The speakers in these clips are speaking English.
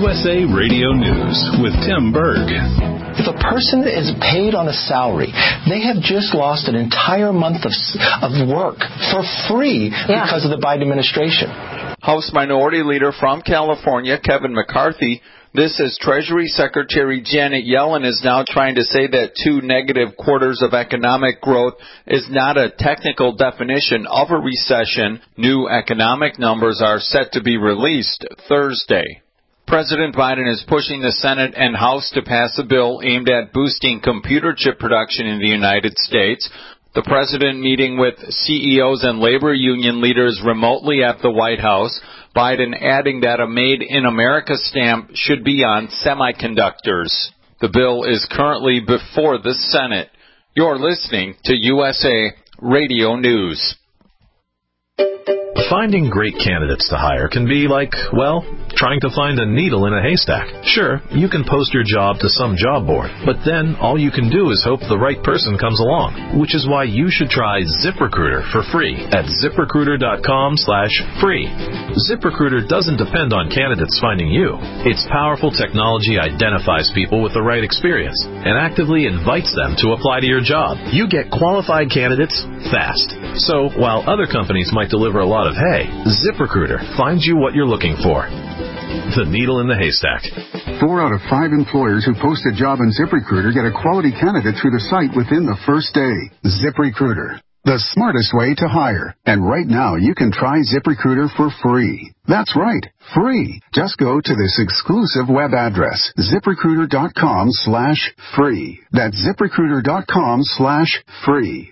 USA Radio News with Tim Berg. If a person is paid on a salary, they have just lost an entire month of work for free because of the Biden administration. House Minority Leader from California, Kevin McCarthy, this as Treasury Secretary Janet Yellen is now trying to say that 2 negative quarters of economic growth is not a technical definition of a recession. New economic numbers are set to be released Thursday. President Biden is pushing the Senate and House to pass a bill aimed at boosting computer chip production in the United States. The president meeting with CEOs and labor union leaders remotely at the White House. Biden adding that a Made in America stamp should be on semiconductors. The bill is currently before the Senate. You're listening to USA Radio News. Finding great candidates to hire can be like, well, trying to find a needle in a haystack. Sure, you can post your job to some job board, but then all you can do is hope the right person comes along, which is why you should try ZipRecruiter for free at ZipRecruiter.com/free. ZipRecruiter doesn't depend on candidates finding you. Its powerful technology identifies people with the right experience and actively invites them to apply to your job. You get qualified candidates fast. So, while other companies might deliver a lot of hay, ZipRecruiter finds you what you're looking for. The needle in the haystack. 4 out of 5 employers who post a job on ZipRecruiter get a quality candidate through the site within the first day. ZipRecruiter, the smartest way to hire. And right now, you can try ZipRecruiter for free. That's right, free. Just go to this exclusive web address, ZipRecruiter.com/free. That's ZipRecruiter.com/free.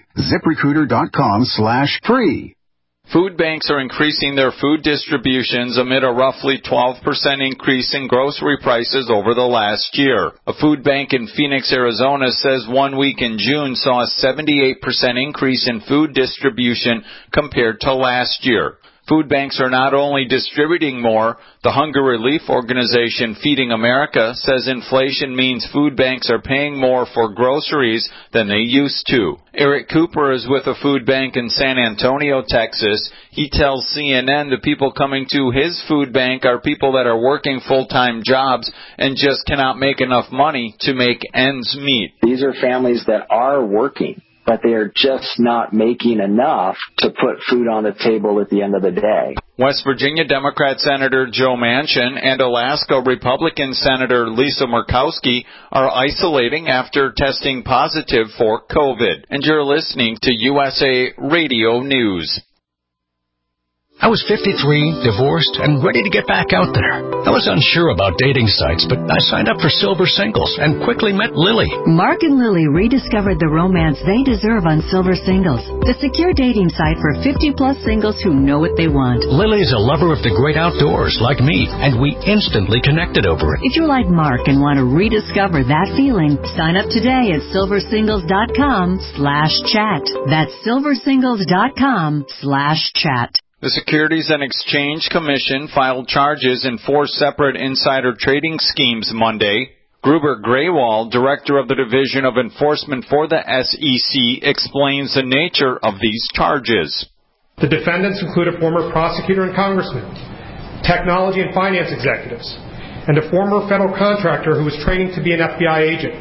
ZipRecruiter.com/free. Food banks are increasing their food distributions amid a roughly 12% increase in grocery prices over the last year. A food bank in Phoenix, Arizona says 1 week in June saw a 78% increase in food distribution compared to last year. Food banks are not only distributing more, the hunger relief organization Feeding America says inflation means food banks are paying more for groceries than they used to. Eric Cooper is with a food bank in San Antonio, Texas. He tells CNN the people coming to his food bank are people that are working full-time jobs and just cannot make enough money to make ends meet. These are families that are working, but they are just not making enough to put food on the table at the end of the day. West Virginia Democrat Senator Joe Manchin and Alaska Republican Senator Lisa Murkowski are isolating after testing positive for COVID. And you're listening to USA Radio News. I was 53, divorced, and ready to get back out there. I was unsure about dating sites, but I signed up for Silver Singles and quickly met Lily. Mark and Lily rediscovered the romance they deserve on Silver Singles, the secure dating site for 50-plus singles who know what they want. Lily's a lover of the great outdoors, like me, and we instantly connected over it. If you're like Mark and want to rediscover that feeling, sign up today at silversingles.com/chat. That's silversingles.com/chat. The Securities and Exchange Commission filed charges in 4 separate insider trading schemes Monday. Gruber Graywall, director of the Division of Enforcement for the SEC, explains the nature of these charges. The defendants include a former prosecutor and congressman, technology and finance executives, and a former federal contractor who was training to be an FBI agent.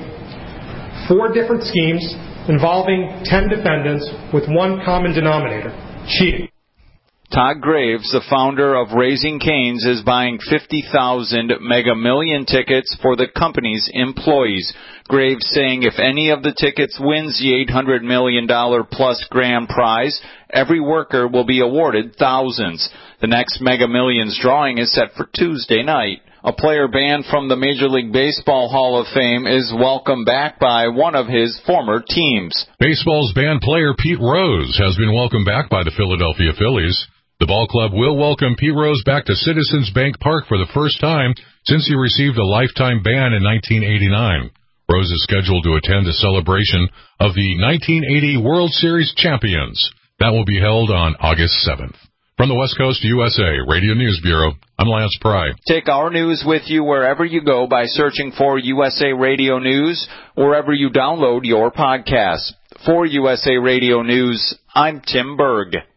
4 different schemes involving 10 defendants with one common denominator: cheating. Todd Graves, the founder of Raising Cane's, is buying 50,000 Mega Million tickets for the company's employees. Graves saying if any of the tickets wins the $800 million plus grand prize, every worker will be awarded thousands. The next Mega Millions drawing is set for Tuesday night. A player banned from the Major League Baseball Hall of Fame is welcomed back by one of his former teams. Baseball's banned player Pete Rose has been welcomed back by the Philadelphia Phillies. The ball club will welcome Pete Rose back to Citizens Bank Park for the first time since he received a lifetime ban in 1989. Rose is scheduled to attend a celebration of the 1980 World Series champions. That will be held on August 7th. From the West Coast USA Radio News Bureau, I'm Lance Pry. Take our news with you wherever you go by searching for USA Radio News, wherever you download your podcasts. For USA Radio News, I'm Tim Berg.